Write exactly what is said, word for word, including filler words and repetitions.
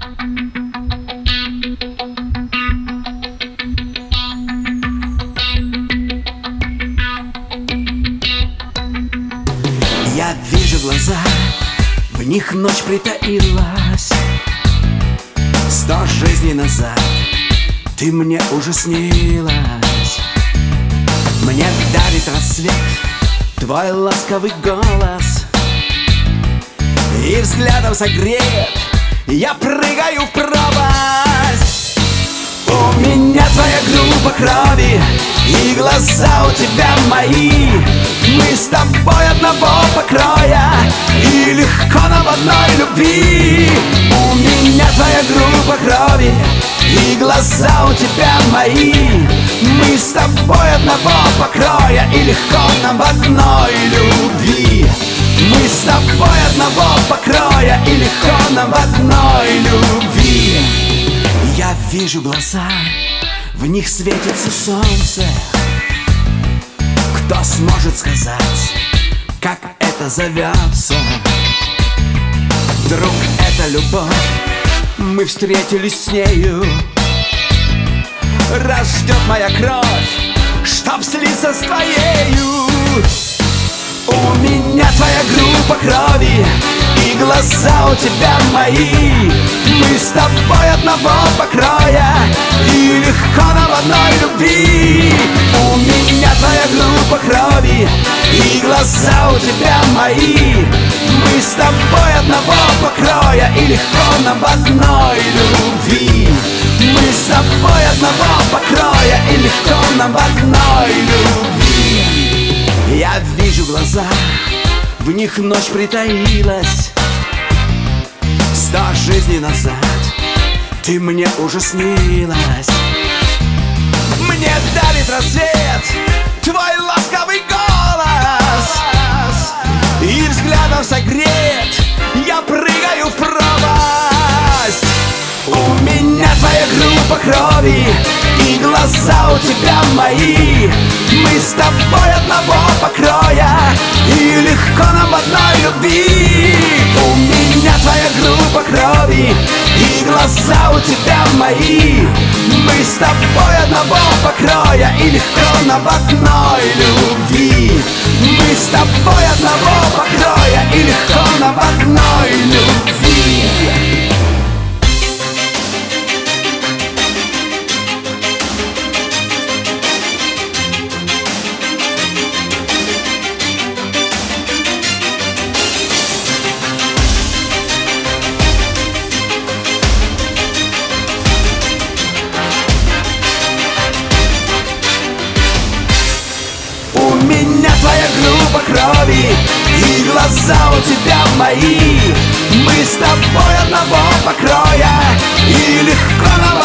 Я вижу глаза, в них ночь притаилась. Сто жизней назад ты мне уже снилась. Мне дарит рассвет твой ласковый голос, и взглядом согрет я прыгаю в пропасть. У меня твоя группа крови, и глаза у тебя мои. Мы с тобой одного покроя, и легко нам в одной любви. У меня твоя группа крови, и глаза у тебя мои. Мы с тобой одного покроя, и легко нам в одной любви. Мы с тобой одного покроя, и легко нам в одной любви. Я вижу глаза, в них светится солнце. Кто сможет сказать, как это зовется? Вдруг это любовь, мы встретились с нею. Растет моя кровь, чтоб слиться с твоею. У меня твоя группа крови, и глаза у тебя мои. Мы с тобой одного покроя, и легко нам в одной любви. У меня твоя группа крови, и глаза у тебя мои. Мы с тобой одного покроя, и легко нам в одной любви. Мы с тобой одного покроя, и легко нам в одной любви. Я вижу глаза, в них ночь притаилась. Сто жизней назад ты мне уже снилась. Мне дарит рассвет твой ласковый голос, и взглядом согрет я прыгаю в пропасть. У меня твоя группа крови, и глаза у тебя мои. Мы с тобой одного покроя, и легко нам в одной любви. У меня твоя группа крови, и глаза у тебя мои. Мы с тобой одного покроя, и легко нам в одной любви. Мы с тобой одного покроя, и легко нам в одной любви. У меня твоя группа крови, и глаза у тебя мои. Мы с тобой одного покроя, и легко нам